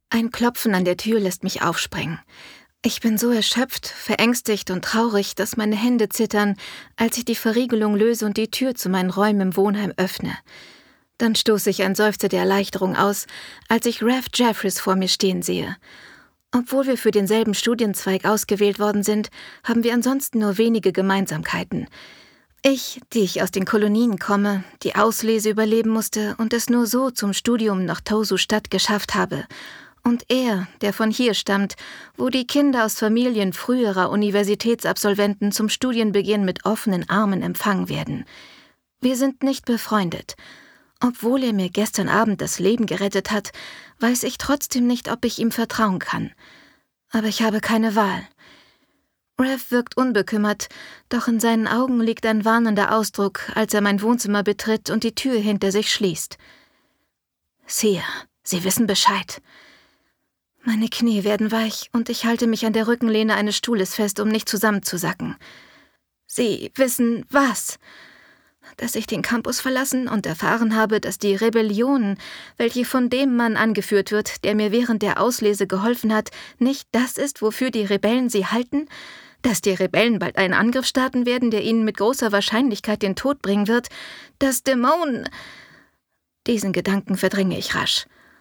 Ein Klopfen an der Tür lässt mich aufspringen. Ich bin so erschöpft, verängstigt und traurig, dass meine Hände zittern, als ich die Verriegelung löse und die Tür zu meinen Räumen im Wohnheim öffne. Dann stoße ich einen Seufzer der Erleichterung aus, als ich Rev Jeffries vor mir stehen sehe. Obwohl wir für denselben Studienzweig ausgewählt worden sind, haben wir ansonsten nur wenige Gemeinsamkeiten. Ich, die ich aus den Kolonien komme, die Auslese überleben musste und es nur so zum Studium nach Tosu-Stadt geschafft habe. Und er, der von hier stammt, wo die Kinder aus Familien früherer Universitätsabsolventen zum Studienbeginn mit offenen Armen empfangen werden. Wir sind nicht befreundet. Obwohl er mir gestern Abend das Leben gerettet hat, weiß ich trotzdem nicht, ob ich ihm vertrauen kann. Aber ich habe keine Wahl. Rev wirkt unbekümmert, doch in seinen Augen liegt ein warnender Ausdruck, als er mein Wohnzimmer betritt und die Tür hinter sich schließt. »Sia, Sie wissen Bescheid.« Meine Knie werden weich und ich halte mich an der Rückenlehne eines Stuhles fest, um nicht zusammenzusacken. »Sie wissen was?« Dass ich den Campus verlassen und erfahren habe, dass die Rebellion, welche von dem Mann angeführt wird, der mir während der Auslese geholfen hat, nicht das ist, wofür die Rebellen sie halten? Dass die Rebellen bald einen Angriff starten werden, der ihnen mit großer Wahrscheinlichkeit den Tod bringen wird? Dass Dämonen... Diesen Gedanken verdränge ich rasch.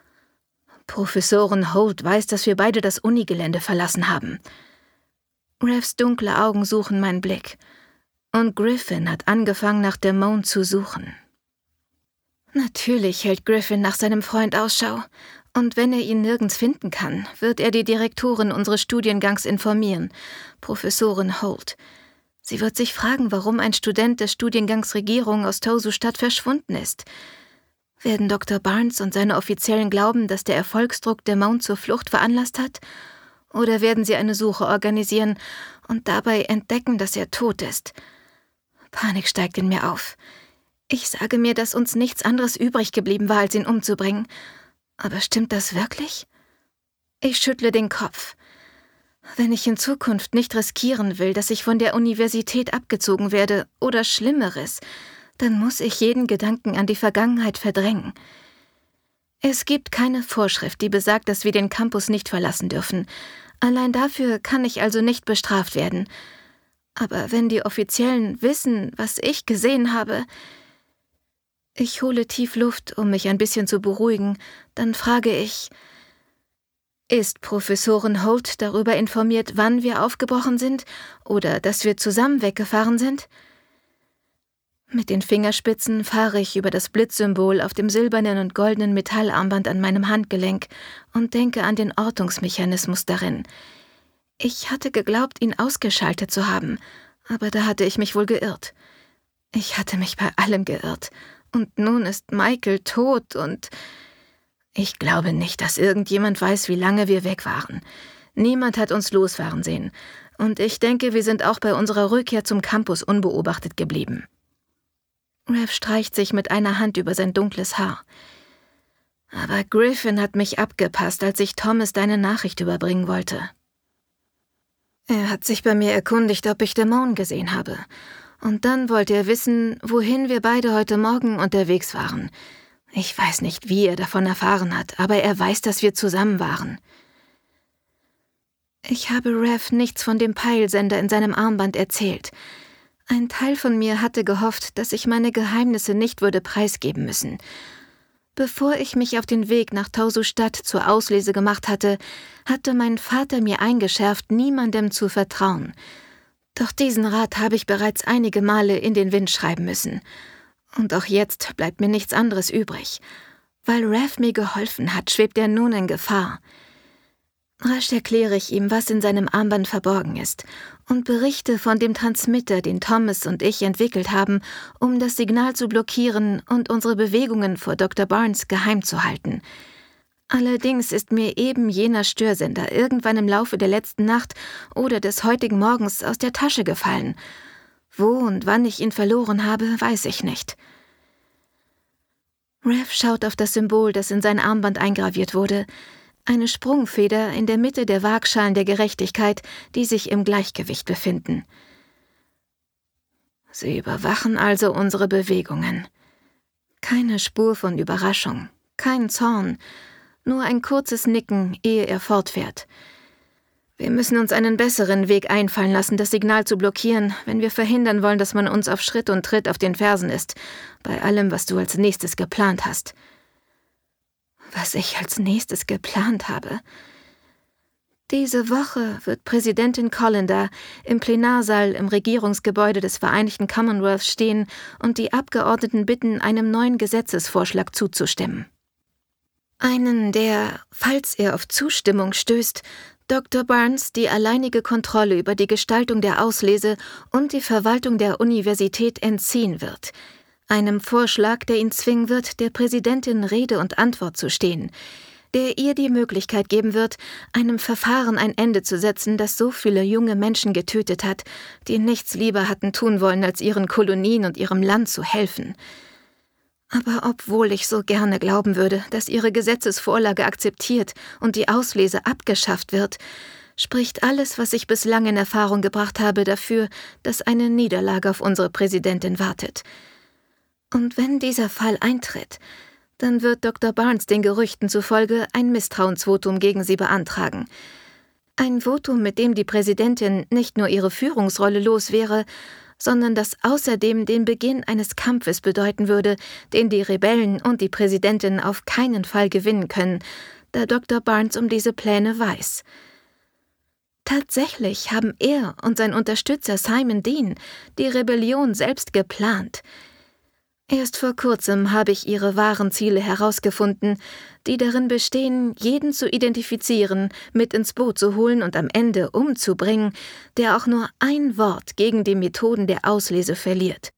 Professorin Holt weiß, dass wir beide das Unigelände verlassen haben. Revs dunkle Augen suchen meinen Blick. Und Griffin hat angefangen, nach Dämonen zu suchen. Natürlich hält Griffin nach seinem Freund Ausschau. Und wenn er ihn nirgends finden kann, wird er die Direktorin unseres Studiengangs informieren, Professorin Holt. Sie wird sich fragen, warum ein Student des Studiengangs Regierung aus Tosu-Stadt verschwunden ist. Werden Dr. Barnes und seine Offiziellen glauben, dass der Erfolgsdruck Dämonen zur Flucht veranlasst hat? Oder werden sie eine Suche organisieren und dabei entdecken, dass er tot ist? Panik steigt in mir auf. Ich sage mir, dass uns nichts anderes übrig geblieben war, als ihn umzubringen. Aber stimmt das wirklich? Ich schüttle den Kopf. Wenn ich in Zukunft nicht riskieren will, dass ich von der Universität abgezogen werde oder Schlimmeres, dann muss ich jeden Gedanken an die Vergangenheit verdrängen. Es gibt keine Vorschrift, die besagt, dass wir den Campus nicht verlassen dürfen. Allein dafür kann ich also nicht bestraft werden. Aber wenn die Offiziellen wissen, was ich gesehen habe... Ich hole tief Luft, um mich ein bisschen zu beruhigen. Dann frage ich, ist Professorin Holt darüber informiert, wann wir aufgebrochen sind oder dass wir zusammen weggefahren sind? Mit den Fingerspitzen fahre ich über das Blitzsymbol auf dem silbernen und goldenen Metallarmband an meinem Handgelenk und denke an den Ortungsmechanismus darin. Ich hatte geglaubt, ihn ausgeschaltet zu haben, aber da hatte ich mich wohl geirrt. Ich hatte mich bei allem geirrt. Und nun ist Michael tot und... Ich glaube nicht, dass irgendjemand weiß, wie lange wir weg waren. Niemand hat uns losfahren sehen. Und ich denke, wir sind auch bei unserer Rückkehr zum Campus unbeobachtet geblieben. Rev streicht sich mit einer Hand über sein dunkles Haar. Aber Griffin hat mich abgepasst, als ich Thomas deine Nachricht überbringen wollte. Er hat sich bei mir erkundigt, ob ich Dämonen gesehen habe. Und dann wollte er wissen, wohin wir beide heute Morgen unterwegs waren. Ich weiß nicht, wie er davon erfahren hat, aber er weiß, dass wir zusammen waren. Ich habe Rev nichts von dem Peilsender in seinem Armband erzählt. Ein Teil von mir hatte gehofft, dass ich meine Geheimnisse nicht würde preisgeben müssen. Bevor ich mich auf den Weg nach Tosu-Stadt zur Auslese gemacht hatte, hatte mein Vater mir eingeschärft, niemandem zu vertrauen. Doch diesen Rat habe ich bereits einige Male in den Wind schreiben müssen. Und auch jetzt bleibt mir nichts anderes übrig. Weil Rev mir geholfen hat, schwebt er nun in Gefahr. Rasch erkläre ich ihm, was in seinem Armband verborgen ist und berichte von dem Transmitter, den Thomas und ich entwickelt haben, um das Signal zu blockieren und unsere Bewegungen vor Dr. Barnes geheim zu halten. Allerdings ist mir eben jener Störsender irgendwann im Laufe der letzten Nacht oder des heutigen Morgens aus der Tasche gefallen. Wo und wann ich ihn verloren habe, weiß ich nicht. Rev schaut auf das Symbol, das in sein Armband eingraviert wurde. Eine Sprungfeder in der Mitte der Waagschalen der Gerechtigkeit, die sich im Gleichgewicht befinden. Sie überwachen also unsere Bewegungen. Keine Spur von Überraschung, kein Zorn, Nur ein kurzes Nicken, ehe er fortfährt. Wir müssen uns einen besseren Weg einfallen lassen, das Signal zu blockieren, wenn wir verhindern wollen, dass man uns auf Schritt und Tritt auf den Fersen ist, bei allem, was du als nächstes geplant hast. Was ich als nächstes geplant habe? Diese Woche wird Präsidentin Callender im Plenarsaal im Regierungsgebäude des Vereinigten Commonwealth stehen und die Abgeordneten bitten, einem neuen Gesetzesvorschlag zuzustimmen. Einen, der, falls er auf Zustimmung stößt, Dr. Barnes die alleinige Kontrolle über die Gestaltung der Auslese und die Verwaltung der Universität entziehen wird. Einem Vorschlag, der ihn zwingen wird, der Präsidentin Rede und Antwort zu stehen, der ihr die Möglichkeit geben wird, einem Verfahren ein Ende zu setzen, das so viele junge Menschen getötet hat, die nichts lieber hatten tun wollen, als ihren Kolonien und ihrem Land zu helfen. Aber obwohl ich so gerne glauben würde, dass ihre Gesetzesvorlage akzeptiert und die Auslese abgeschafft wird, spricht alles, was ich bislang in Erfahrung gebracht habe, dafür, dass eine Niederlage auf unsere Präsidentin wartet. Und wenn dieser Fall eintritt, dann wird Dr. Barnes den Gerüchten zufolge ein Misstrauensvotum gegen sie beantragen. Ein Votum, mit dem die Präsidentin nicht nur ihre Führungsrolle los wäre, sondern das außerdem den Beginn eines Kampfes bedeuten würde, den die Rebellen und die Präsidentin auf keinen Fall gewinnen können, da Dr. Barnes um diese Pläne weiß. Tatsächlich haben er und sein Unterstützer Simon Dean die Rebellion selbst geplant. Erst vor kurzem habe ich ihre wahren Ziele herausgefunden, die darin bestehen, jeden zu identifizieren, mit ins Boot zu holen und am Ende umzubringen, der auch nur ein Wort gegen die Methoden der Auslese verliert.